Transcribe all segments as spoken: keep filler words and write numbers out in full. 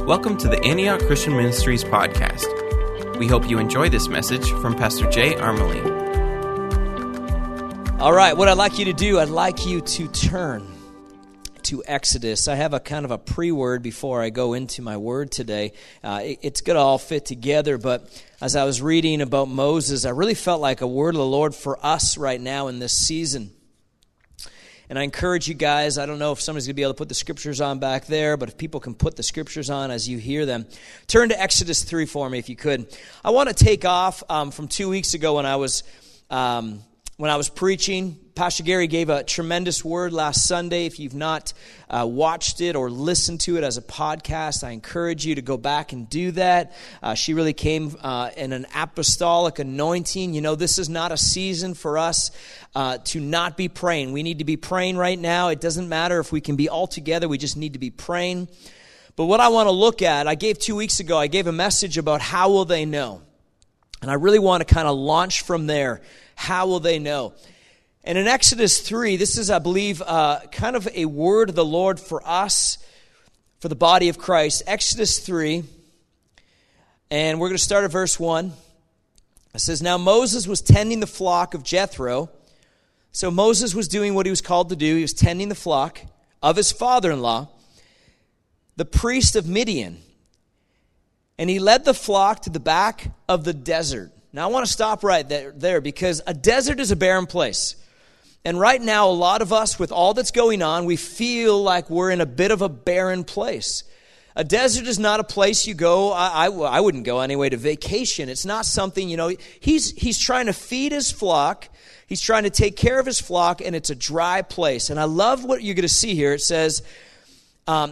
Welcome to the Antioch Christian Ministries podcast. We hope you enjoy this message from Pastor Jay Armelin. All right, what I'd like you to do, I'd like you to turn to Exodus. I have a kind of a pre-word before I go into my word today. Uh, it, it's going to all fit together, but as I was reading about Moses, I really felt like a word of the Lord for us right now in this season. And I encourage you guys, I don't know if somebody's going to be able to put the scriptures on back there, but if people can put the scriptures on as you hear them, turn to Exodus three for me if you could. I want to take off um, from two weeks ago when I was um, when I was preaching. Pastor Gary gave a tremendous word last Sunday. If you've not uh, watched it or listened to it as a podcast, I encourage you to go back and do that. Uh, she really came uh, in an apostolic anointing. You know, this is not a season for us uh, to not be praying. We need to be praying right now. It doesn't matter if we can be all together. We just need to be praying. But what I want to look at, I gave two weeks ago, I gave a message about how will they know? And I really want to kind of launch from there. How will they know? And in Exodus three, this is, I believe, uh, kind of a word of the Lord for us, for the body of Christ. Exodus three, and we're going to start at verse one. It says, "Now Moses was tending the flock of Jethro." So Moses was doing what he was called to do. He was tending the flock of his father-in-law, the priest of Midian. And he led the flock to the back of the desert. Now I want to stop right there, there because a desert is a barren place. And right now, a lot of us, with all that's going on, we feel like we're in a bit of a barren place. A desert is not a place you go, I, I, I wouldn't go anyway, to vacation. It's not something, you know, he's, he's trying to feed his flock. He's trying to take care of his flock, and it's a dry place. And I love what you're going to see here. It says, um,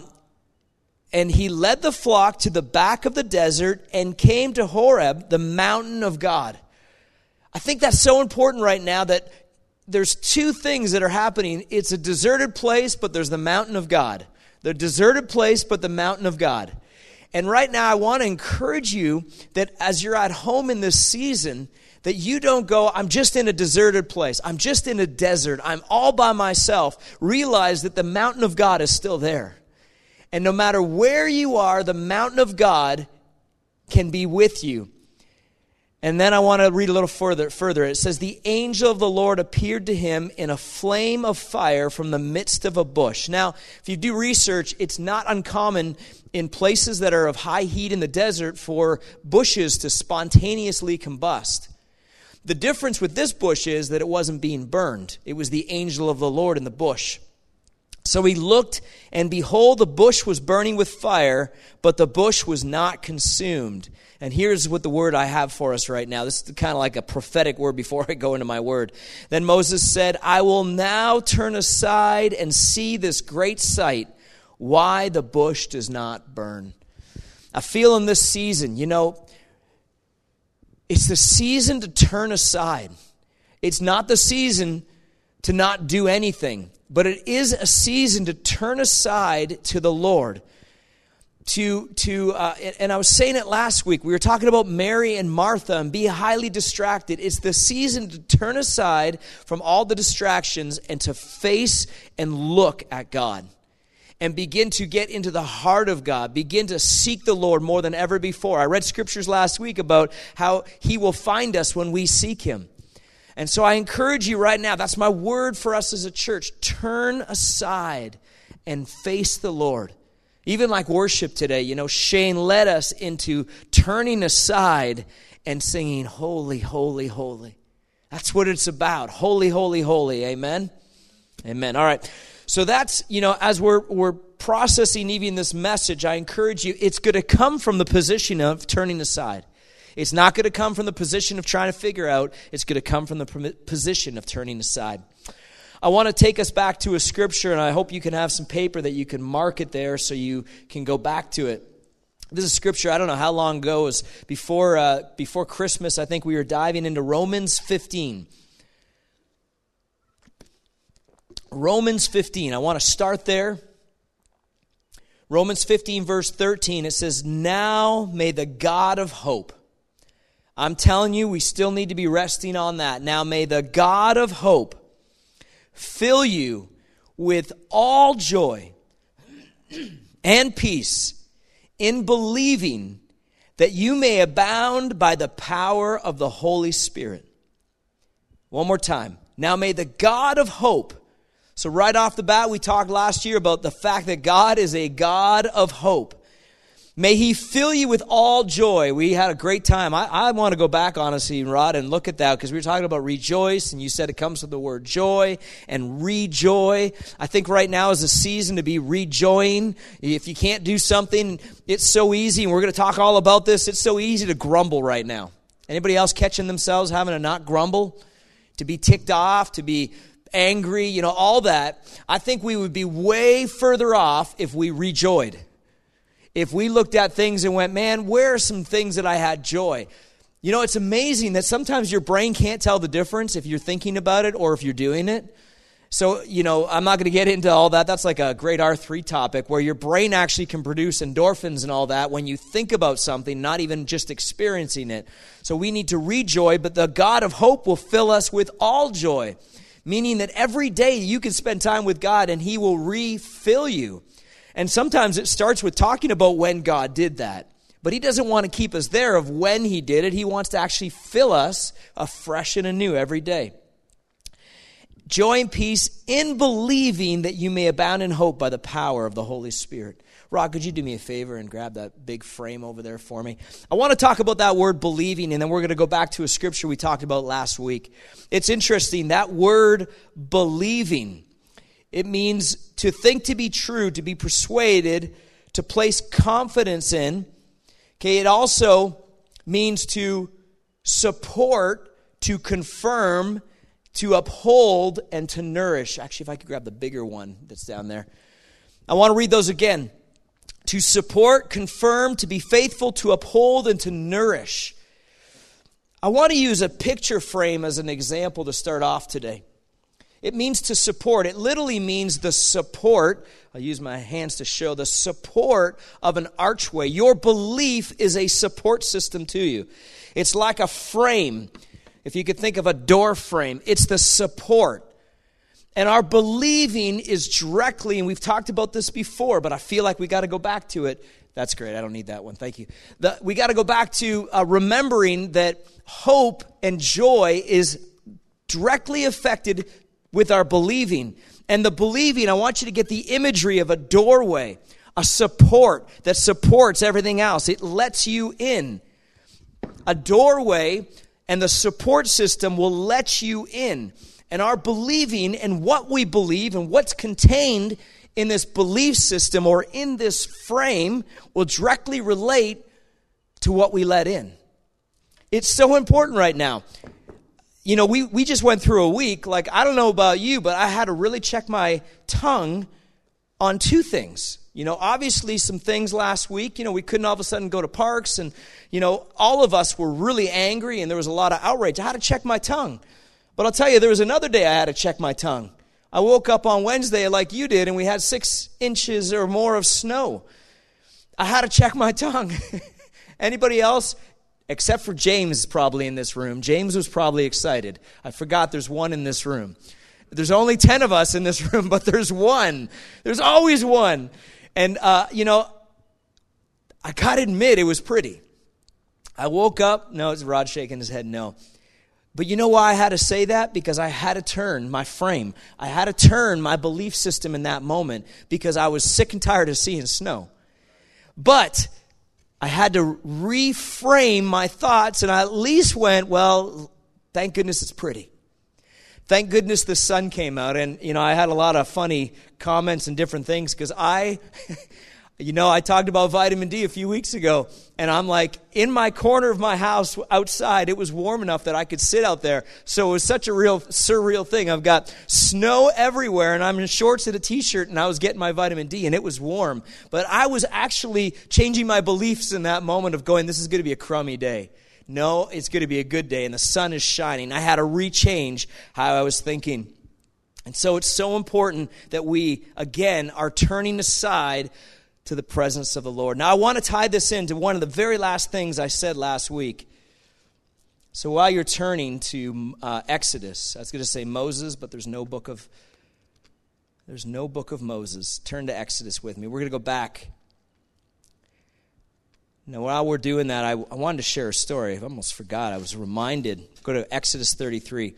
and he led the flock to the back of the desert and came to Horeb, the mountain of God. I think that's so important right now that there's two things that are happening. It's a deserted place, but there's the mountain of God. The deserted place, but the mountain of God. And right now, I want to encourage you that as you're at home in this season, that you don't go, I'm just in a deserted place. I'm just in a desert. I'm all by myself. Realize that the mountain of God is still there. And no matter where you are, the mountain of God can be with you. And then I want to read a little further. Further, it says, "The angel of the Lord appeared to him in a flame of fire from the midst of a bush." Now, if you do research, it's not uncommon in places that are of high heat in the desert for bushes to spontaneously combust. The difference with this bush is that it wasn't being burned. It was the angel of the Lord in the bush. So he looked, and behold, the bush was burning with fire, but the bush was not consumed. And here's what the word I have for us right now. This is kind of like a prophetic word before I go into my word. "Then Moses said, I will now turn aside and see this great sight, why the bush does not burn." I feel in this season, you know, it's the season to turn aside. It's not the season to not do anything, but it is a season to turn aside to the Lord. To, to uh, and I was saying it last week, we were talking about Mary and Martha and be highly distracted. It's the season to turn aside from all the distractions and to face and look at God. And begin to get into the heart of God. Begin to seek the Lord more than ever before. I read scriptures last week about how He will find us when we seek Him. And so I encourage you right now, that's my word for us as a church. Turn aside and face the Lord. Even like worship today, you know, Shane led us into turning aside and singing, "Holy, holy, holy." That's what it's about. Holy, holy, holy. Amen? Amen. All right. So that's, you know, as we're we're processing even this message, I encourage you, it's going to come from the position of turning aside. It's not going to come from the position of trying to figure out. It's going to come from the position of turning aside. I want to take us back to a scripture, and I hope you can have some paper that you can mark it there so you can go back to it. This is scripture, I don't know how long ago, it was before, uh, before Christmas, I think we were diving into Romans fifteen. Romans fifteen, I want to start there. Romans fifteen, verse thirteen, it says, "Now may the God of hope," I'm telling you, we still need to be resting on that. "Now may the God of hope fill you with all joy and peace in believing that you may abound by the power of the Holy Spirit. One more time. Now may the God of hope. So right off the bat, we talked last year about the fact that God is a God of hope. May he fill you with all joy. We had a great time. I, I want to go back, honestly, Rod, and look at that, because we were talking about rejoice, and you said it comes with the word joy and rejoy. I think right now is a season to be rejoying. If you can't do something, it's so easy, and we're going to talk all about this. It's so easy to grumble right now. Anybody else catching themselves having to not grumble? To be ticked off, to be angry, you know, all that. I think we would be way further off if we rejoyed. If we looked at things and went, man, where are some things that I had joy? You know, it's amazing that sometimes your brain can't tell the difference if you're thinking about it or if you're doing it. So, you know, I'm not going to get into all that. That's like a great R three topic where your brain actually can produce endorphins and all that when you think about something, not even just experiencing it. So we need to rejoy, but the God of hope will fill us with all joy, meaning that every day you can spend time with God and he will refill you. And sometimes it starts with talking about when God did that. But he doesn't want to keep us there of when he did it. He wants to actually fill us afresh and anew every day. Joy and peace in believing that you may abound in hope by the power of the Holy Spirit. Rod, could you do me a favor and grab that big frame over there for me? I want to talk about that word believing, and then we're going to go back to a scripture we talked about last week. It's interesting, that word believing. It means to think to be true, to be persuaded, to place confidence in. Okay, it also means to support, to confirm, to uphold, and to nourish. Actually, if I could grab the bigger one that's down there. I want to read those again. To support, confirm, to be faithful, to uphold, and to nourish. I want to use a picture frame as an example to start off today. It means to support. It literally means the support. I'll use my hands to show the support of an archway. Your belief is a support system to you. It's like a frame. If you could think of a door frame, it's the support. And our believing is directly, and we've talked about this before, but I feel like we got to go back to it. That's great. I don't need that one. Thank you. The, we got to go back to uh, remembering that hope and joy is directly affected with our believing. And the believing, I want you to get the imagery of a doorway, a support that supports everything else. It lets you in. A doorway and the support system will let you in. And our believing and what we believe and what's contained in this belief system or in this frame will directly relate to what we let in. It's so important right now. You know, we, we just went through a week, like, I don't know about you, but I had to really check my tongue on two things. You know, obviously some things last week, you know, we couldn't all of a sudden go to parks, and, you know, all of us were really angry, and there was a lot of outrage. I had to check my tongue. But I'll tell you, there was another day I had to check my tongue. I woke up on Wednesday like you did, and we had six inches or more of snow. I had to check my tongue. Anybody else? Except for James probably in this room. James was probably excited. I forgot there's one in this room. There's only ten of us in this room, but there's one. There's always one. And, uh, you know, I got to admit it was pretty. I woke up. No, it's Rod shaking his head no. But you know why I had to say that? Because I had to turn my frame. I had to turn my belief system in that moment because I was sick and tired of seeing snow. But I had to reframe my thoughts, and I at least went, well, thank goodness it's pretty. Thank goodness the sun came out. And, you know, I had a lot of funny comments and different things because I, you know, I talked about vitamin D a few weeks ago, and I'm like, in my corner of my house outside, it was warm enough that I could sit out there. So it was such a real surreal thing. I've got snow everywhere, and I'm in shorts and a T-shirt, and I was getting my vitamin D, and it was warm. But I was actually changing my beliefs in that moment of going, this is going to be a crummy day. No, it's going to be a good day, and the sun is shining. I had to rechange how I was thinking. And so it's so important that we, again, are turning aside to the presence of the Lord. Now, I want to tie this into one of the very last things I said last week. So while you're turning to uh, Exodus, I was going to say Moses, but there's no book of there's no book of Moses. Turn to Exodus with me. We're going to go back Now, while we're doing that, I, I wanted to share a story. I almost forgot. I was reminded. Go to Exodus thirty-three.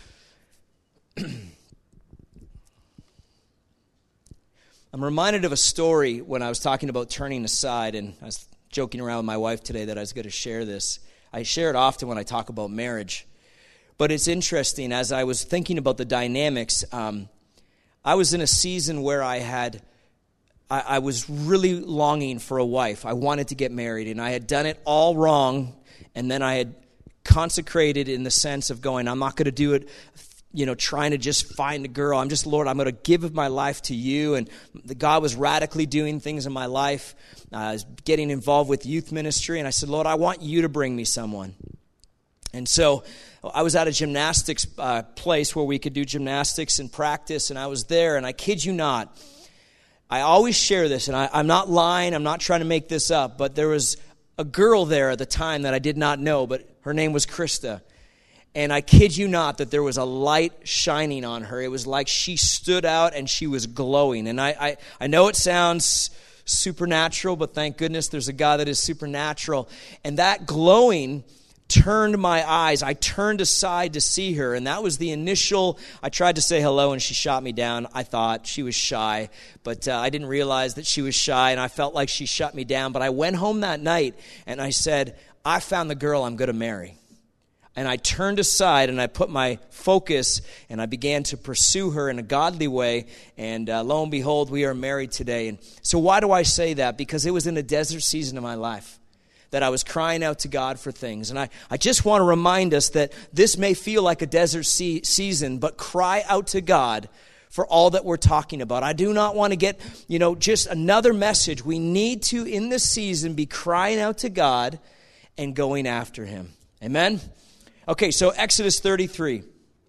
I'm reminded of a story when I was talking about turning aside, and I was joking around with my wife today that I was going to share this. I share it often when I talk about marriage. But it's interesting, as I was thinking about the dynamics, um, I was in a season where I had, I, I was really longing for a wife. I wanted to get married, and I had done it all wrong, and then I had consecrated in the sense of going, I'm not going to do it, you know, trying to just find a girl. I'm just, Lord, I'm going to give my life to you. And God was radically doing things in my life. Uh, I was getting involved with youth ministry, and I said, Lord, I want you to bring me someone. And so I was at a gymnastics uh, place where we could do gymnastics and practice, and I was there, and I kid you not, I always share this, and I, I'm not lying, I'm not trying to make this up, but there was a girl there at the time that I did not know, but her name was Krista. And I kid you not that there was a light shining on her. It was like she stood out and she was glowing. And I, I, I know it sounds supernatural, but thank goodness there's a God that is supernatural. And that glowing turned my eyes. I turned aside to see her, and that was the initial. I tried to say hello, and she shot me down. I thought she was shy, but uh, I didn't realize that she was shy, and I felt like she shut me down. But I went home that night, and I said, I found the girl I'm going to marry. And I turned aside, and I put my focus, and I began to pursue her in a godly way. And uh, lo and behold, we are married today. And so why do I say that? Because it was in a desert season of my life that I was crying out to God for things. And I, I just want to remind us that this may feel like a desert se- season, but cry out to God for all that we're talking about. I do not want to get, you know, just another message. We need to, in this season, be crying out to God and going after Him. Amen? Okay, so Exodus thirty-three.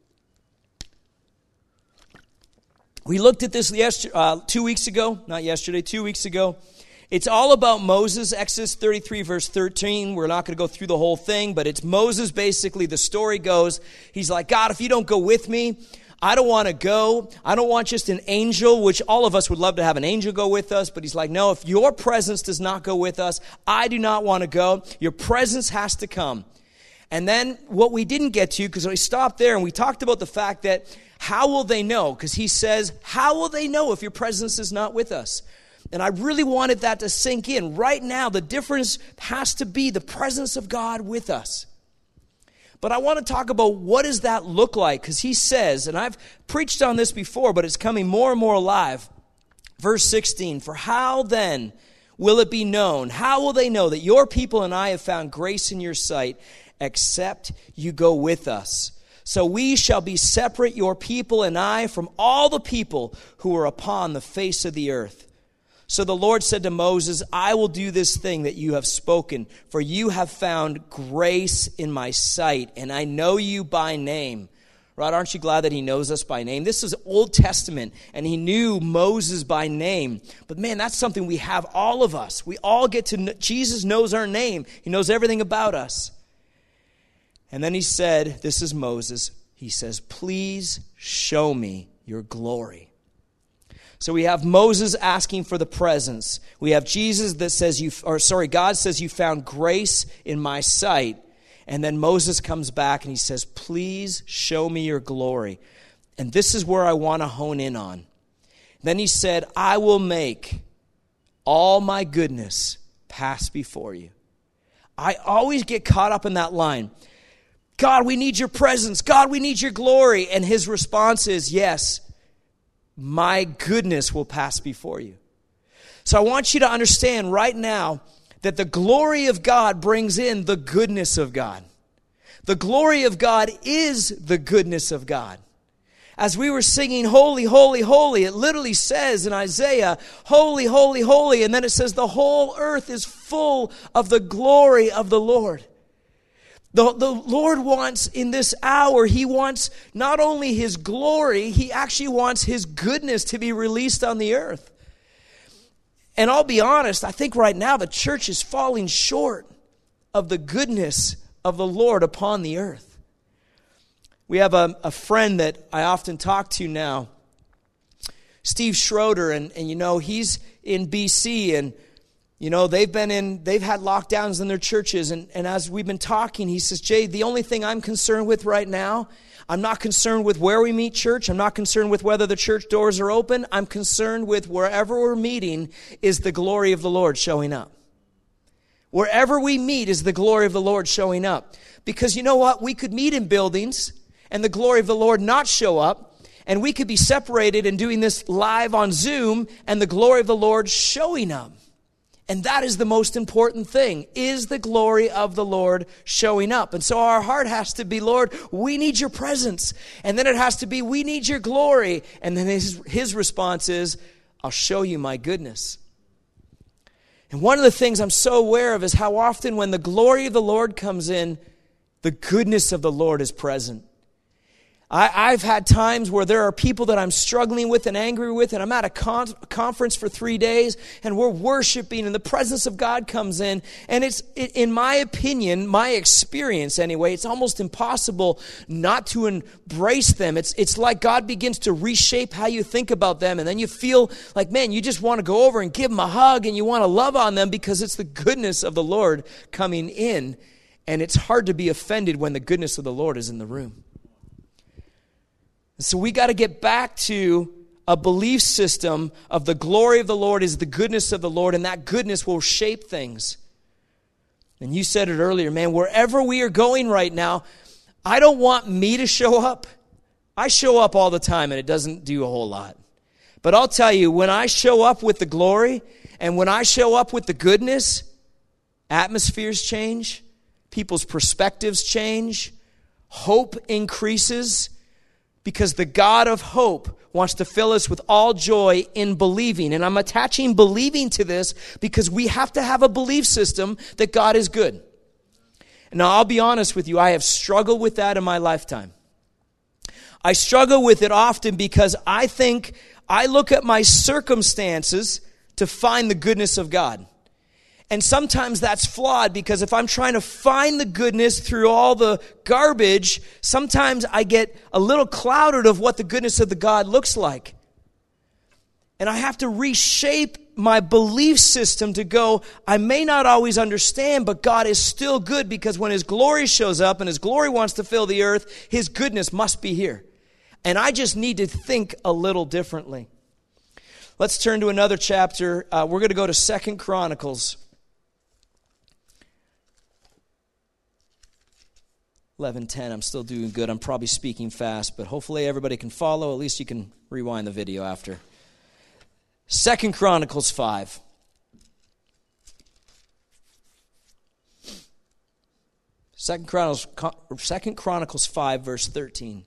We looked at this yesterday, uh, two weeks ago, not yesterday, two weeks ago. It's all about Moses, Exodus thirty-three, verse thirteen. We're not going to go through the whole thing, but it's Moses, basically. The story goes, he's like, God, if you don't go with me, I don't want to go. I don't want just an angel, which all of us would love to have an angel go with us. But he's like, no, if your presence does not go with us, I do not want to go. Your presence has to come. And then what we didn't get to, because we stopped there and we talked about the fact that how will they know? Because he says, how will they know if your presence is not with us? And I really wanted that to sink in. Right now, the difference has to be the presence of God with us. But I want to talk about what does that look like? Because he says, and I've preached on this before, but it's coming more and more alive. Verse sixteen, for how then will it be known? How will they know that your people and I have found grace in your sight, except you go with us? So we shall be separate, your people and I, from all the people who are upon the face of the earth. So the Lord said to Moses, I will do this thing that you have spoken, for you have found grace in my sight, and I know you by name. Right? Aren't you glad that he knows us by name? This is Old Testament, and he knew Moses by name. But man, that's something we have, all of us. We all get to know, Jesus knows our name. He knows everything about us. And then he said, this is Moses, he says, please show me your glory. So we have Moses asking for the presence. We have Jesus that says, you, or sorry, God says, you found grace in my sight. And then Moses comes back and he says, please show me your glory. And this is where I want to hone in on. Then he said, I will make all my goodness pass before you. I always get caught up in that line. God, we need your presence. God, we need your glory. And his response is, yes, my goodness will pass before you. So I want you to understand right now that the glory of God brings in the goodness of God. The glory of God is the goodness of God. As we were singing, holy, holy, holy, it literally says in Isaiah, holy, holy, holy, and then it says the whole earth is full of the glory of the Lord. The, the Lord wants in this hour, he wants not only his glory, he actually wants his goodness to be released on the earth. And I'll be honest, I think right now the church is falling short of the goodness of the Lord upon the earth. We have a, a friend that I often talk to now, Steve Schroeder, and, and you know, he's in B C, and You know, they've been in, they've had lockdowns in their churches. And, and as we've been talking, he says, Jay, the only thing I'm concerned with right now, I'm not concerned with where we meet church. I'm not concerned with whether the church doors are open. I'm concerned with wherever we're meeting is the glory of the Lord showing up. Wherever we meet is the glory of the Lord showing up. Because you know what? We could meet in buildings and the glory of the Lord not show up. And we could be separated and doing this live on Zoom and the glory of the Lord showing up. And that is the most important thing, is the glory of the Lord showing up. And so our heart has to be, Lord, we need your presence. And then it has to be, we need your glory. And then his, his response is, I'll show you my goodness. And one of the things I'm so aware of is how often when the glory of the Lord comes in, the goodness of the Lord is present. I, I've had times where there are people that I'm struggling with and angry with, and I'm at a con- conference for three days, and we're worshiping, and the presence of God comes in, and it's, in my opinion, my experience anyway, it's almost impossible not to embrace them. It's, it's like God begins to reshape how you think about them, and then you feel like, man, you just want to go over and give them a hug, and you want to love on them because it's the goodness of the Lord coming in, and it's hard to be offended when the goodness of the Lord is in the room. So we got to get back to a belief system of the glory of the Lord is the goodness of the Lord, and that goodness will shape things. And you said it earlier, man, wherever we are going right now, I don't want me to show up. I show up all the time, and it doesn't do a whole lot. But I'll tell you, when I show up with the glory, and when I show up with the goodness, atmospheres change, people's perspectives change, hope increases, because the God of hope wants to fill us with all joy in believing. And I'm attaching believing to this because we have to have a belief system that God is good. Now, I'll be honest with you, I have struggled with that in my lifetime. I struggle with it often because I think I look at my circumstances to find the goodness of God. And sometimes that's flawed because if I'm trying to find the goodness through all the garbage, sometimes I get a little clouded of what the goodness of the God looks like. And I have to reshape my belief system to go, I may not always understand, but God is still good because when His glory shows up and His glory wants to fill the earth, His goodness must be here. And I just need to think a little differently. Let's turn to another chapter. Uh, we're going to go to Second Chronicles. eleven ten, I'm still doing good. I'm probably speaking fast, but hopefully everybody can follow. At least you can rewind the video after. Second Chronicles five. Second Chronicles, Second Chronicles five, verse thirteen.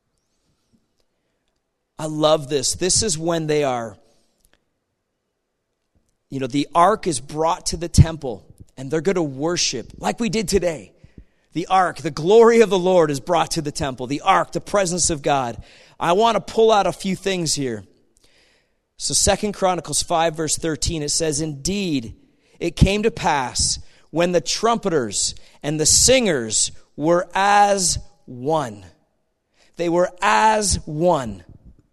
I love this. This is when they are, you know, the ark is brought to the temple, and they're going to worship like we did today. The ark, the glory of the Lord is brought to the temple. The ark, the presence of God. I want to pull out a few things here. So Second Chronicles five, verse thirteen, it says, Indeed, it came to pass when the trumpeters and the singers were as one. They were as one.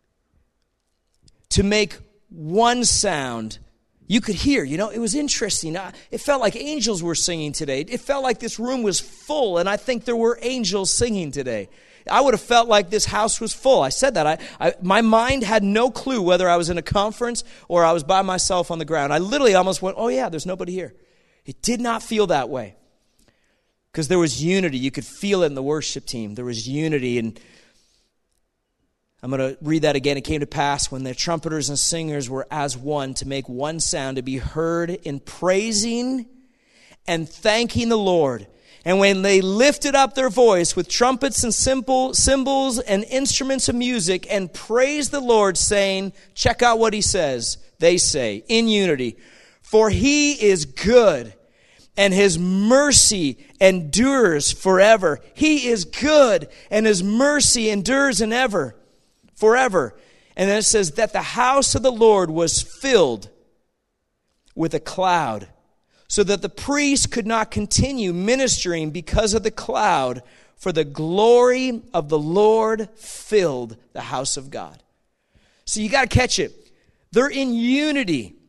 To make one sound. You could hear, you know, it was interesting. It felt like angels were singing today. It felt like this room was full, and I think there were angels singing today. I would have felt like this house was full. I said that. I, I, my mind had no clue whether I was in a conference or I was by myself on the ground. I literally almost went, oh yeah, there's nobody here. It did not feel that way because there was unity. You could feel it in the worship team. There was unity, and I'm going to read that again. It came to pass when the trumpeters and singers were as one to make one sound to be heard in praising and thanking the Lord. And when they lifted up their voice with trumpets and cymbal, cymbals and instruments of music and praised the Lord, saying, check out what he says. They say, in unity, for he is good and his mercy endures forever. He is good and his mercy endures in ever. Forever. And then it says that the house of the Lord was filled with a cloud, so that the priest could not continue ministering because of the cloud, for the glory of the Lord filled the house of God. So you got to catch it. They're in unity.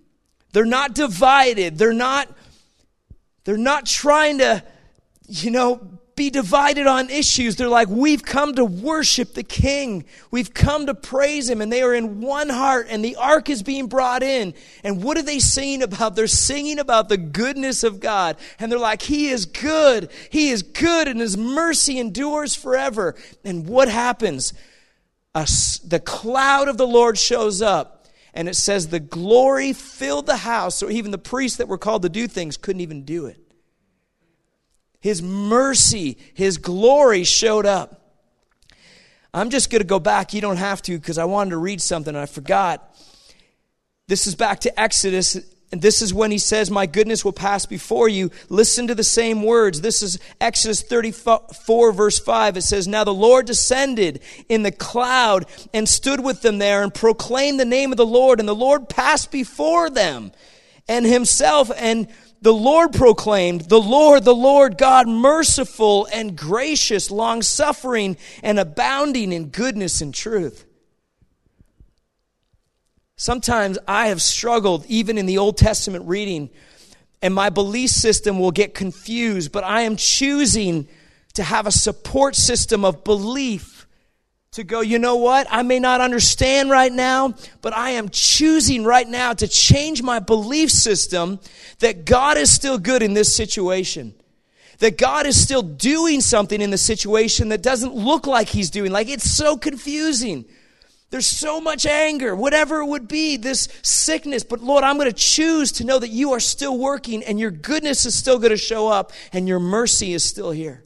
They're not divided. They're not, they're not trying to, you know, be divided on issues. They're like, we've come to worship the King. We've come to praise Him. And they are in one heart, and the ark is being brought in. And what are they singing about? They're singing about the goodness of God. And they're like, He is good. He is good, and His mercy endures forever. And what happens? A, the cloud of the Lord shows up. And it says the glory filled the house. So even the priests that were called to do things couldn't even do it. His mercy, His glory showed up. I'm just going to go back. You don't have to, because I wanted to read something and I forgot. This is back to Exodus, and this is when He says, my goodness will pass before you. Listen to the same words. This is Exodus thirty-four, verse five. It says, now the Lord descended in the cloud and stood with them there and proclaimed the name of the Lord. And the Lord passed before them and Himself, and the Lord proclaimed, the Lord, the Lord God, merciful and gracious, long-suffering and abounding in goodness and truth. Sometimes I have struggled, even in the Old Testament reading, and my belief system will get confused, but I am choosing to have a support system of belief to go, you know what? I may not understand right now, but I am choosing right now to change my belief system that God is still good in this situation. That God is still doing something in the situation that doesn't look like He's doing. Like, it's so confusing. There's so much anger, whatever it would be, this sickness. But Lord, I'm going to choose to know that You are still working, and Your goodness is still going to show up, and Your mercy is still here.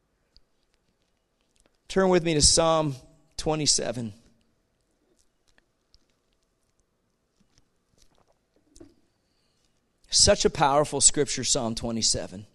Turn with me to Psalm twenty-seven. Such a powerful scripture, Psalm twenty-seven.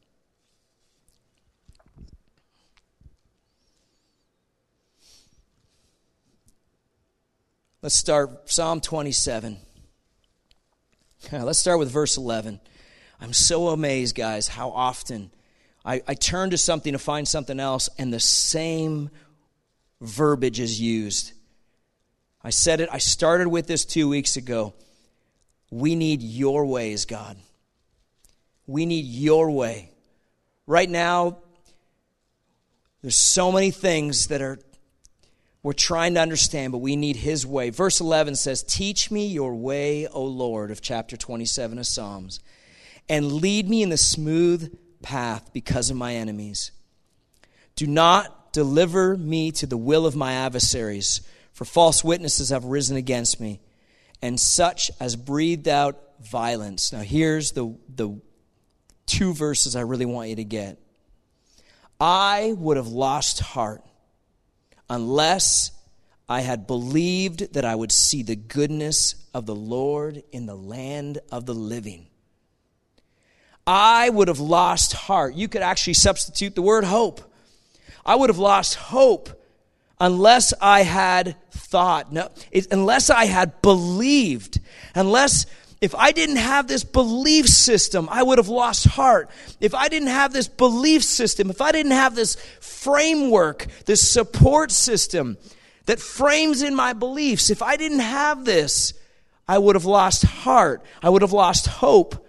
Let's start Psalm twenty-seven. Let's start with verse eleven. I'm so amazed, guys, how often I, I turn to something to find something else, and the same verbiage is used. I said it, I started with this two weeks ago. We need Your ways, God. We need Your way. Right now, there's so many things that are we're trying to understand, but we need His way. Verse eleven says, teach me Your way, O Lord, of chapter twenty-seven of Psalms, and lead me in the smooth path because of my enemies. Do not deliver me to the will of my adversaries, for false witnesses have risen against me, and such as breathed out violence. Now here's the, the two verses I really want you to get. I would have lost heart unless I had believed that I would see the goodness of the Lord in the land of the living. I would have lost heart. You could actually substitute the word hope. I would have lost hope unless I had thought, no, it, unless I had believed, unless, if I didn't have this belief system, I would have lost heart. If I didn't have this belief system, if I didn't have this framework, this support system that frames in my beliefs, if I didn't have this, I would have lost heart. I would have lost hope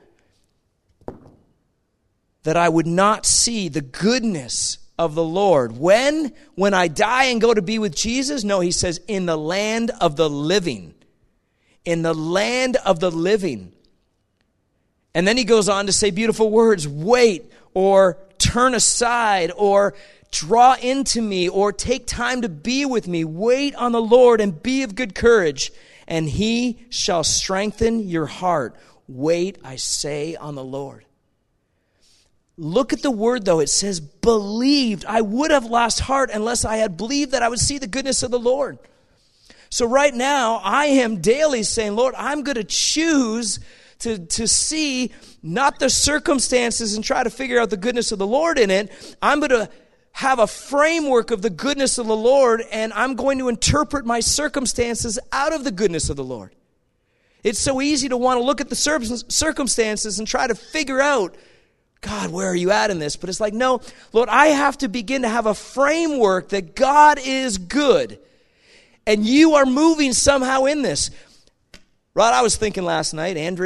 that I would not see the goodness of the Lord. When? When I die and go to be with Jesus? No, He says, in the land of the living. In the land of the living. And then He goes on to say beautiful words, wait, or turn aside, or draw into me, or take time to be with me. Wait on the Lord and be of good courage, and He shall strengthen your heart. Wait, I say, on the Lord. Look at the word, though. It says, believed. I would have lost heart unless I had believed that I would see the goodness of the Lord. So right now, I am daily saying, Lord, I'm going to choose to, to see not the circumstances and try to figure out the goodness of the Lord in it. I'm going to have a framework of the goodness of the Lord, and I'm going to interpret my circumstances out of the goodness of the Lord. It's so easy to want to look at the circumstances and try to figure out, God, where are you at in this? But it's like, no, Lord, I have to begin to have a framework that God is good. And You are moving somehow in this. Rod, I was thinking last night, Andrea,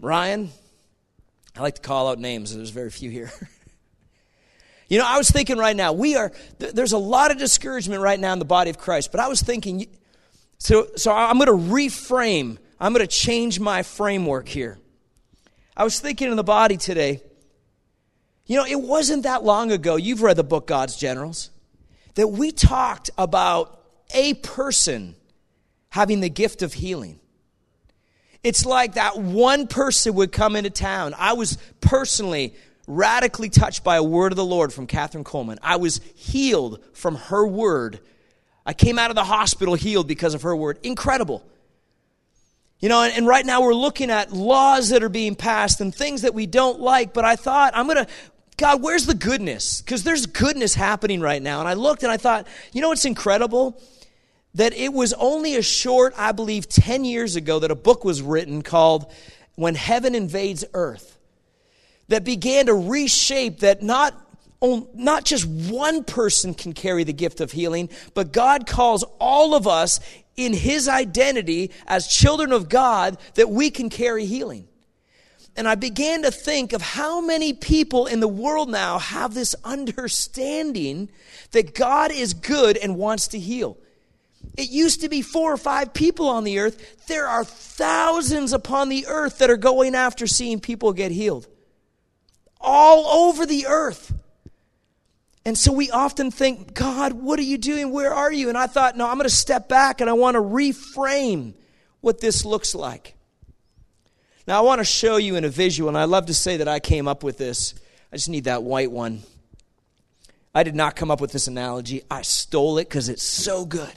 Ryan. I like to call out names. There's very few here. You know, I was thinking right now, we are, th- there's a lot of discouragement right now in the body of Christ, but I was thinking, so, so I'm going to reframe, I'm going to change my framework here. I was thinking in the body today, you know, it wasn't that long ago, you've read the book God's Generals, that we talked about a person having the gift of healing. It's like that one person would come into town. I was personally radically touched by a word of the Lord from Catherine Coleman. I was healed from her word. I came out of the hospital healed because of her word. Incredible. You know, and, and right now we're looking at laws that are being passed and things that we don't like, but I thought, I'm going to, God, where's the goodness? Because there's goodness happening right now. And I looked and I thought, you know what's incredible? That it was only a short, I believe, ten years ago that a book was written called When Heaven Invades Earth, that began to reshape that not, not just one person can carry the gift of healing, but God calls all of us in His identity as children of God that we can carry healing. And I began to think of how many people in the world now have this understanding that God is good and wants to heal. It used to be four or five people on the earth. There are thousands upon the earth that are going after seeing people get healed. All over the earth. And so we often think, God, what are you doing? Where are you? And I thought, no, I'm going to step back and I want to reframe what this looks like. Now, I want to show you in a visual, and I love to say that I came up with this. I just need that white one. I did not come up with this analogy. I stole it because it's so good.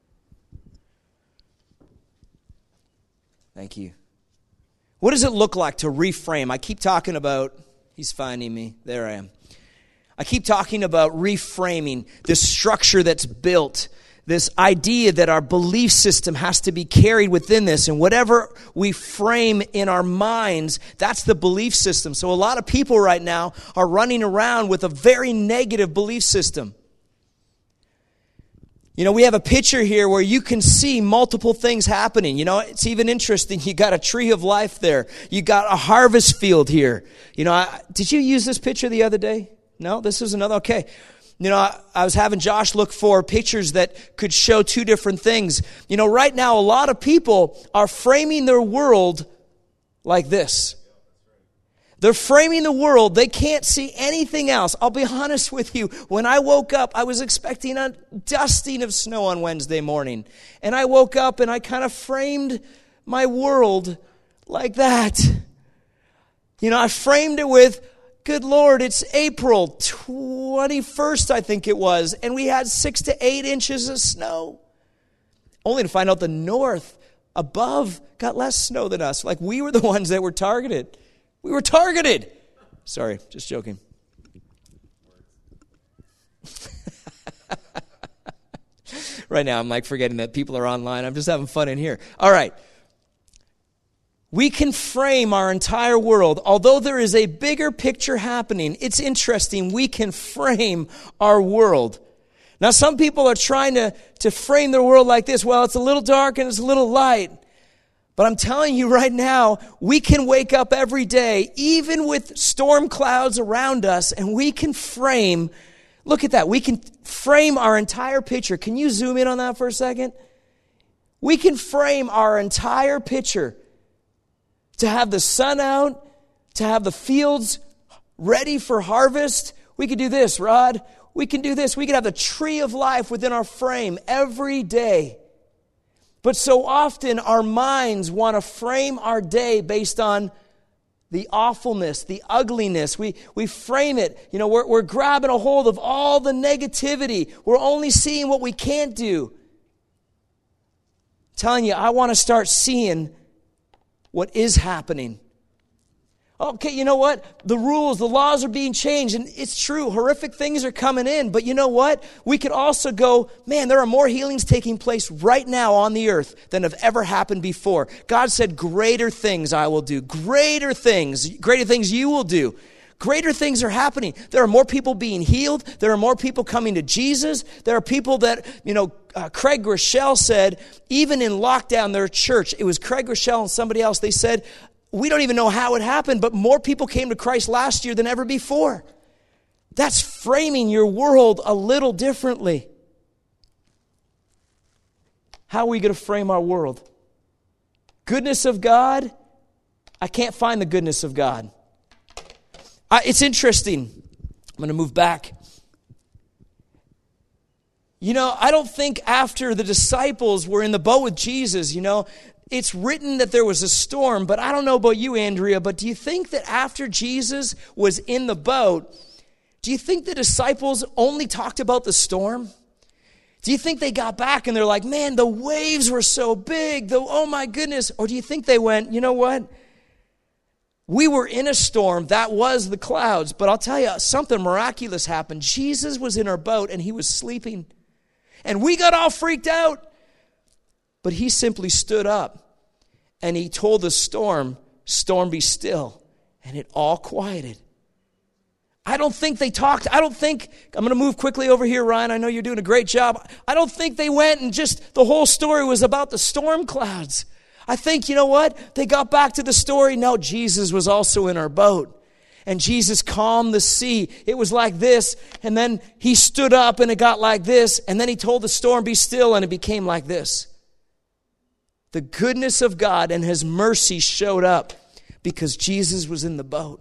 Thank you. What does it look like to reframe? I keep talking about, he's finding me. There I am. I keep talking about reframing this structure that's built, this idea that our belief system has to be carried within this, and whatever we frame in our minds, that's the belief system. So a lot of people right now are running around with a very negative belief system. You know, we have a picture here where you can see multiple things happening. You know, it's even interesting. You got a tree of life there. You got a harvest field here. You know, I, did you use this picture the other day? No, this is another. Okay. You know, I, I was having Josh look for pictures that could show two different things. You know, right now, a lot of people are framing their world like this. They're framing the world. They can't see anything else. I'll be honest with you. When I woke up, I was expecting a dusting of snow on Wednesday morning. And I woke up and I kind of framed my world like that. You know, I framed it with, good Lord, it's April twenty-first, I think it was. And we had six to eight inches of snow. Only to find out the north above got less snow than us. Like we were the ones that were targeted. We were targeted. Sorry, just joking. Right now, I'm like forgetting that people are online. I'm just having fun in here. All right. We can frame our entire world. Although there is a bigger picture happening, it's interesting. We can frame our world. Now, some people are trying to, to frame their world like this. Well, it's a little dark and it's a little light. But I'm telling you right now, we can wake up every day, even with storm clouds around us, and we can frame, look at that, we can frame our entire picture. Can you zoom in on that for a second? We can frame our entire picture to have the sun out, to have the fields ready for harvest. We could do this, Rod. We can do this. We could have the tree of life within our frame every day. But so often our minds want to frame our day based on the awfulness, the ugliness. We we frame it. You know, we're, we're grabbing a hold of all the negativity. We're only seeing what we can't do. I'm telling you, I want to start seeing what is happening. Okay, you know what? The rules, the laws are being changed, and it's true. Horrific things are coming in. But you know what? We could also go, man, there are more healings taking place right now on the earth than have ever happened before. God said, greater things I will do. Greater things. Greater things you will do. Greater things are happening. There are more people being healed. There are more people coming to Jesus. There are people that, you know, uh, Craig Groeschel said, even in lockdown, their church, it was Craig Groeschel and somebody else, they said, we don't even know how it happened, but more people came to Christ last year than ever before. That's framing your world a little differently. How are we going to frame our world? Goodness of God? I can't find the goodness of God. I, it's interesting. I'm going to move back. You know, I don't think after the disciples were in the boat with Jesus, you know, it's written that there was a storm, but I don't know about you, Andrea, but do you think that after Jesus was in the boat, do you think the disciples only talked about the storm? Do you think they got back and they're like, man, the waves were so big, the, oh my goodness? Or do you think they went, you know what? We were in a storm, that was the clouds, but I'll tell you, something miraculous happened. Jesus was in our boat and he was sleeping. And we got all freaked out. But he simply stood up and he told the storm, storm be still. And it all quieted. I don't think they talked. I don't think, I'm going to move quickly over here, Ryan. I know you're doing a great job. I don't think they went and just, the whole story was about the storm clouds. I think, you know what? They got back to the story. No, Jesus was also in our boat. And Jesus calmed the sea. It was like this. And then he stood up and it got like this. And then he told the storm, be still, and it became like this. The goodness of God and his mercy showed up because Jesus was in the boat.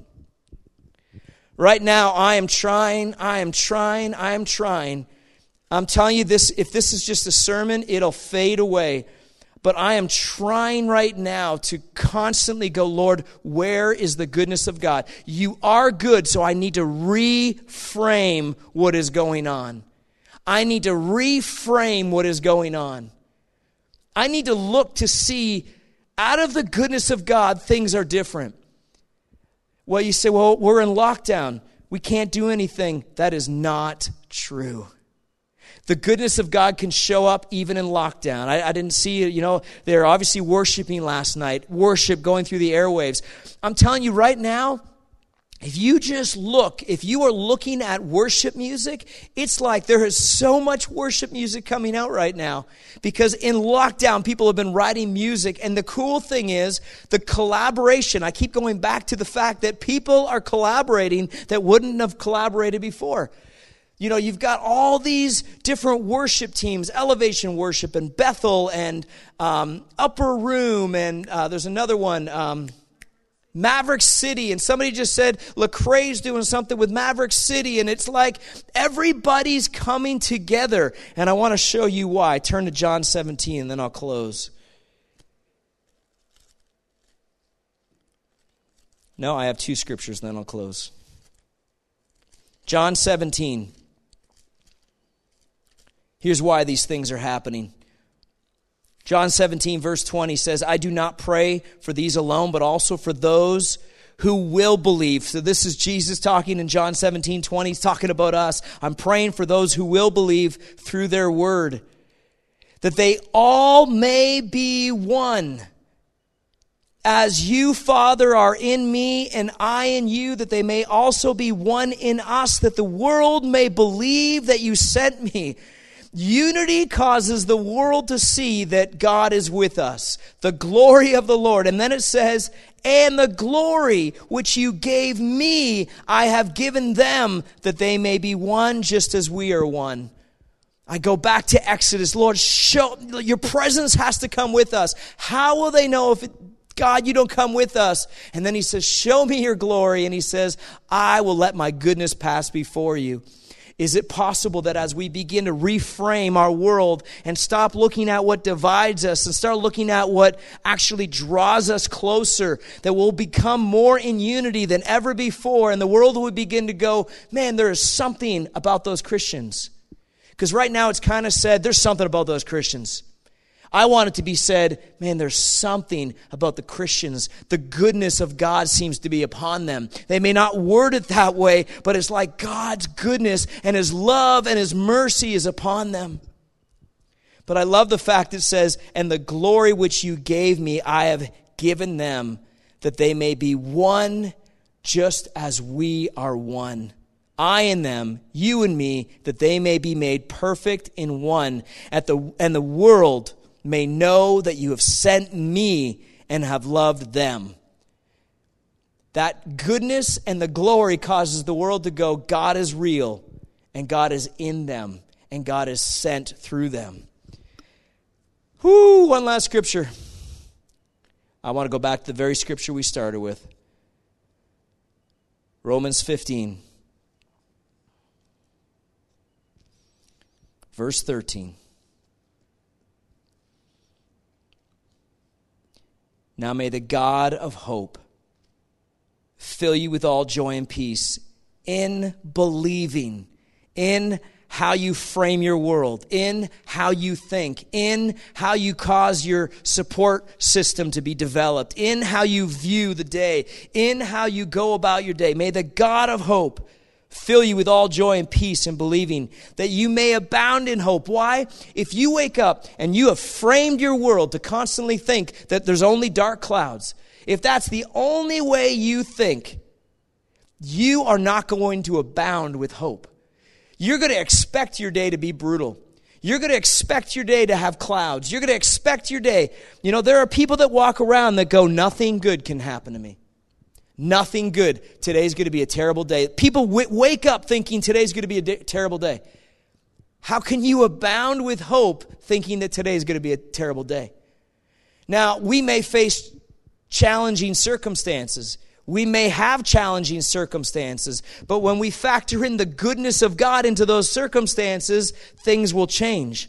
Right now, I am trying, I am trying, I am trying. I'm telling you this, if this is just a sermon, it'll fade away. But I am trying right now to constantly go, Lord, where is the goodness of God? You are good, so I need to reframe what is going on. I need to reframe what is going on. I need to look to see, out of the goodness of God, things are different. Well, you say, well, we're in lockdown. We can't do anything. That is not true. The goodness of God can show up even in lockdown. I, I didn't see it, you know, they're obviously worshiping last night. Worship going through the airwaves. I'm telling you right now, if you just look, if you are looking at worship music, it's like there is so much worship music coming out right now. Because in lockdown, people have been writing music. And the cool thing is the collaboration. I keep going back to the fact that people are collaborating that wouldn't have collaborated before. You know, you've got all these different worship teams, Elevation Worship and Bethel and um, Upper Room, and uh, there's another one, um, Maverick City, and somebody just said Lecrae's doing something with Maverick City, and it's like everybody's coming together, and I want to show you why. Turn to John seventeen, and then I'll close. No, I have two scriptures, and then I'll close. John seventeen. Here's why these things are happening. John seventeen, verse twenty says, I do not pray for these alone, but also for those who will believe. So this is Jesus talking in John seventeen, twenty. He's talking about us. I'm praying for those who will believe through their word, that they all may be one. As you, Father, are in me and I in you, that they may also be one in us, that the world may believe that you sent me. Unity causes the world to see that God is with us, the glory of the Lord. And then it says, and the glory which you gave me, I have given them, that they may be one just as we are one. I go back to Exodus. Lord, show, your presence has to come with us. How will they know if it, God, you don't come with us? And then he says, show me your glory. And he says, I will let my goodness pass before you. Is it possible that as we begin to reframe our world and stop looking at what divides us and start looking at what actually draws us closer, that we'll become more in unity than ever before, and the world will begin to go, man, there is something about those Christians. Because right now it's kind of said, there's something about those Christians. I want it to be said, man, there's something about the Christians. The goodness of God seems to be upon them. They may not word it that way, but it's like God's goodness and his love and his mercy is upon them. But I love the fact it says, and the glory which you gave me, I have given them, that they may be one just as we are one. I and them, you and me, that they may be made perfect in one, at the and the world may know that you have sent me and have loved them. That goodness and the glory causes the world to go, God is real, and God is in them, and God is sent through them. Whoo, one last scripture. I want to go back to the very scripture we started with. Romans fifteen. Verse thirteen. Now may the God of hope fill you with all joy and peace in believing, in how you frame your world, in how you think, in how you cause your support system to be developed, in how you view the day, in how you go about your day. May the God of hope fill you with all joy and peace in believing, that you may abound in hope. Why? If you wake up and you have framed your world to constantly think that there's only dark clouds, if that's the only way you think, you are not going to abound with hope. You're going to expect your day to be brutal. You're going to expect your day to have clouds. You're going to expect your day. You know, there are people that walk around that go, nothing good can happen to me. Nothing good. Today's going to be a terrible day. People w- wake up thinking today's going to be a di- terrible day. How can you abound with hope thinking that today's going to be a terrible day? Now, we may face challenging circumstances. We may have challenging circumstances, but when we factor in the goodness of God into those circumstances, things will change.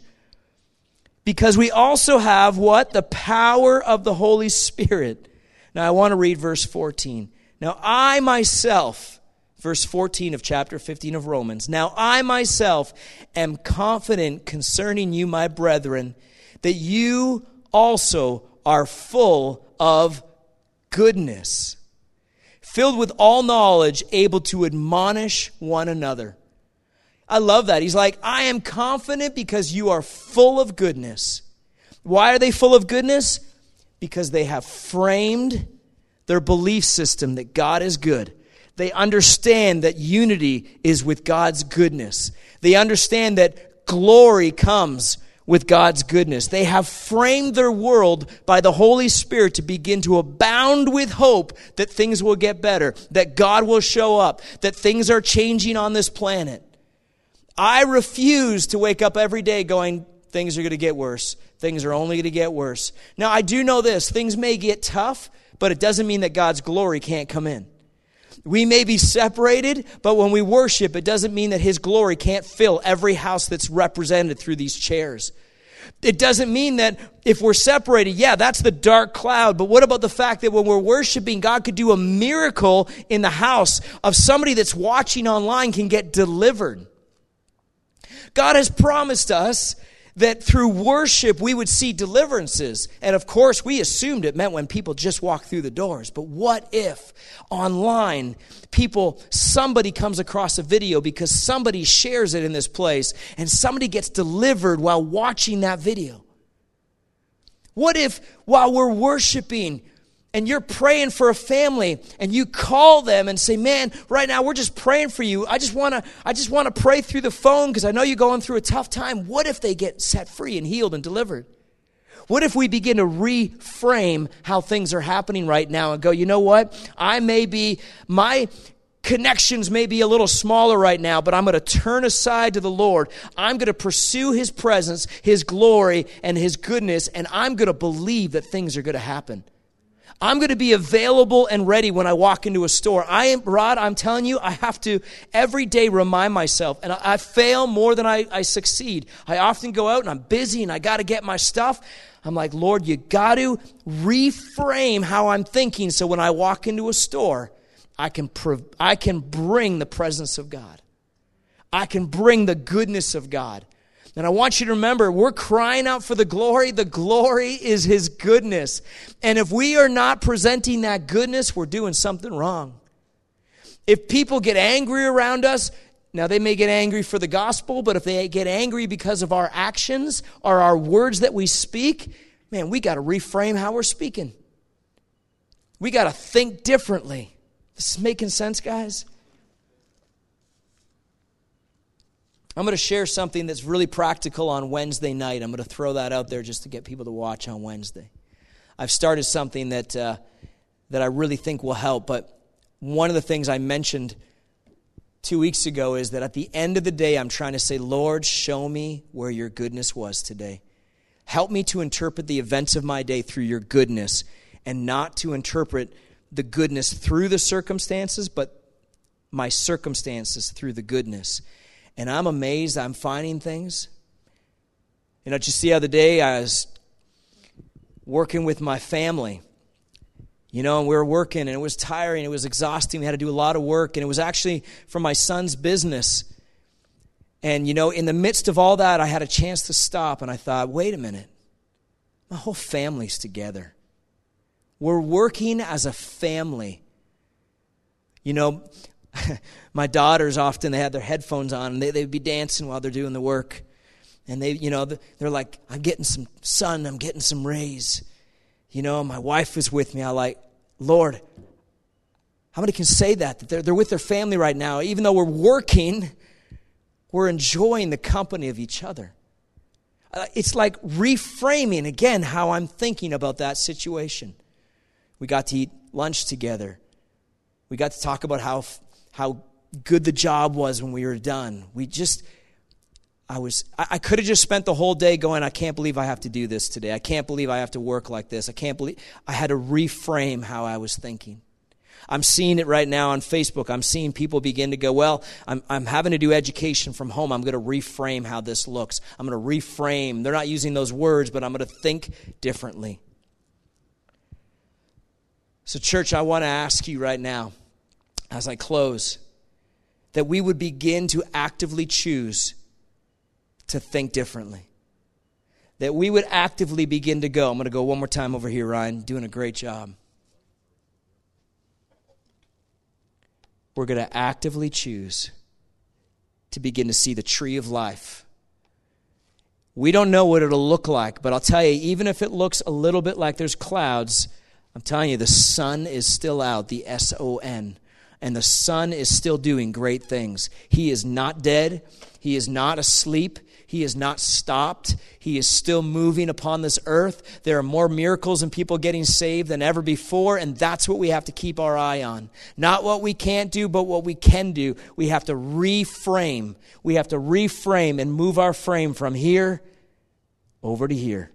Because we also have what? The power of the Holy Spirit. Now I want to read verse fourteen. Now I myself, verse fourteen of chapter fifteen of Romans, now I myself am confident concerning you, my brethren, that you also are full of goodness, filled with all knowledge, able to admonish one another. I love that. He's like, I am confident because you are full of goodness. Why are they full of goodness? Because they have framed their belief system that God is good. They understand that unity is with God's goodness. They understand that glory comes with God's goodness. They have framed their world by the Holy Spirit to begin to abound with hope that things will get better, that God will show up, that things are changing on this planet. I refuse to wake up every day going, things are going to get worse. Things are only going to get worse. Now, I do know this. Things may get tough, but it doesn't mean that God's glory can't come in. We may be separated, but when we worship, it doesn't mean that His glory can't fill every house that's represented through these chairs. It doesn't mean that if we're separated, yeah, that's the dark cloud. But what about the fact that when we're worshiping, God could do a miracle in the house of somebody that's watching online can get delivered. God has promised us that through worship we would see deliverances. And of course, we assumed it meant when people just walk through the doors. But what if online people, somebody comes across a video because somebody shares it in this place and somebody gets delivered while watching that video? What if while we're worshiping and you're praying for a family and you call them and say, man, right now we're just praying for you. I just want to I just want to pray through the phone because I know you're going through a tough time. What if they get set free and healed and delivered? What if we begin to reframe how things are happening right now and go, you know what? I may be, my connections may be a little smaller right now, but I'm going to turn aside to the Lord. I'm going to pursue His presence, His glory, and His goodness, and I'm going to believe that things are going to happen. I'm going to be available and ready when I walk into a store. I am, Rod, I'm telling you, I have to every day remind myself, and I, I fail more than I, I succeed. I often go out and I'm busy and I got to get my stuff. I'm like, Lord, you got to reframe how I'm thinking so when I walk into a store, I can prov- I can bring the presence of God. I can bring the goodness of God. And I want you to remember, we're crying out for the glory. The glory is His goodness. And if we are not presenting that goodness, we're doing something wrong. If people get angry around us, now they may get angry for the gospel, but if they get angry because of our actions or our words that we speak, man, we got to reframe how we're speaking. We got to think differently. This is making sense, guys? I'm going to share something that's really practical on Wednesday night. I'm going to throw that out there just to get people to watch on Wednesday. I've started something that uh, that I really think will help, but one of the things I mentioned two weeks ago is that at the end of the day, I'm trying to say, Lord, show me where your goodness was today. Help me to interpret the events of my day through your goodness and not to interpret the goodness through the circumstances, but my circumstances through the goodness. And I'm amazed I'm finding things. You know, just the other day, I was working with my family. You know, and we were working, and it was tiring, it was exhausting. We had to do a lot of work, and it was actually for my son's business. And, you know, in the midst of all that, I had a chance to stop, and I thought, wait a minute. My whole family's together. We're working as a family. You know, my daughters often, they had their headphones on, and they, they'd be dancing while they're doing the work. And they, you know, they're like, I'm getting some sun, I'm getting some rays. You know, my wife was with me. I like, Lord, how many can say that? That they're, they're with their family right now. Even though we're working, we're enjoying the company of each other. Uh, it's like reframing, again, how I'm thinking about that situation. We got to eat lunch together. We got to talk about how how good the job was when we were done. We just, I was, I, I could have just spent the whole day going, I can't believe I have to do this today. I can't believe I have to work like this. I can't believe, I had to reframe how I was thinking. I'm seeing it right now on Facebook. I'm seeing people begin to go, well, I'm, I'm having to do education from home. I'm going to reframe how this looks. I'm going to reframe. They're not using those words, but I'm going to think differently. So, church, I want to ask you right now, as I close, that we would begin to actively choose to think differently. That we would actively begin to go. I'm going to go one more time over here, Ryan. Doing a great job. We're going to actively choose to begin to see the tree of life. We don't know what it'll look like, but I'll tell you, even if it looks a little bit like there's clouds, I'm telling you, the sun is still out, the S O N. And the sun is still doing great things. He is not dead. He is not asleep. He is not stopped. He is still moving upon this earth. There are more miracles and people getting saved than ever before, and that's what we have to keep our eye on. Not what we can't do, but what we can do. We have to reframe. We have to reframe and move our frame from here over to here.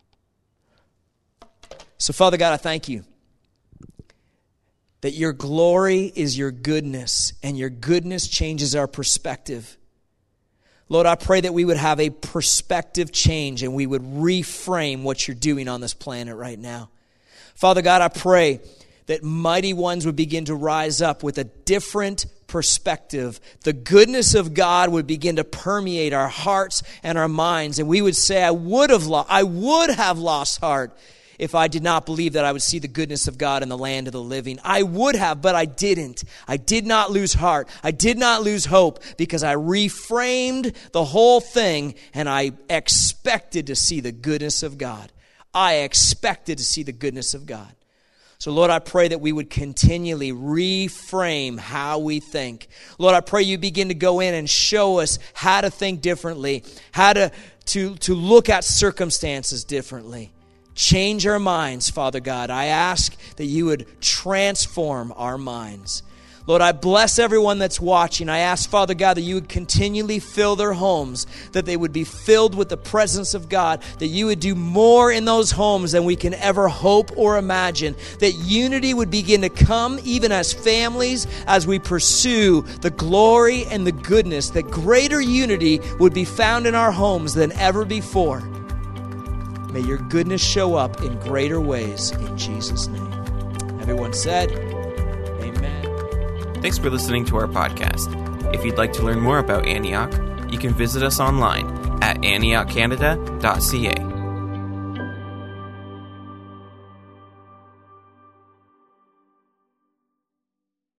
So, Father God, I thank you that your glory is your goodness, and your goodness changes our perspective. Lord, I pray that we would have a perspective change and we would reframe what you're doing on this planet right now. Father God, I pray that mighty ones would begin to rise up with a different perspective. The goodness of God would begin to permeate our hearts and our minds, and we would say, I would have lost, I would have lost heart if I did not believe that I would see the goodness of God in the land of the living. I would have, but I didn't. I did not lose heart. I did not lose hope because I reframed the whole thing and I expected to see the goodness of God. I expected to see the goodness of God. So, Lord, I pray that we would continually reframe how we think. Lord, I pray you begin to go in and show us how to think differently, how to, to, to look at circumstances differently. Change our minds, Father God. I ask that you would transform our minds. Lord, I bless everyone that's watching. I ask, Father God, that you would continually fill their homes, that they would be filled with the presence of God, that you would do more in those homes than we can ever hope or imagine, that unity would begin to come even as families as we pursue the glory and the goodness, that greater unity would be found in our homes than ever before. May your goodness show up in greater ways in Jesus' name. Everyone said, amen. Thanks for listening to our podcast. If you'd like to learn more about Antioch, you can visit us online at antioch canada dot c a.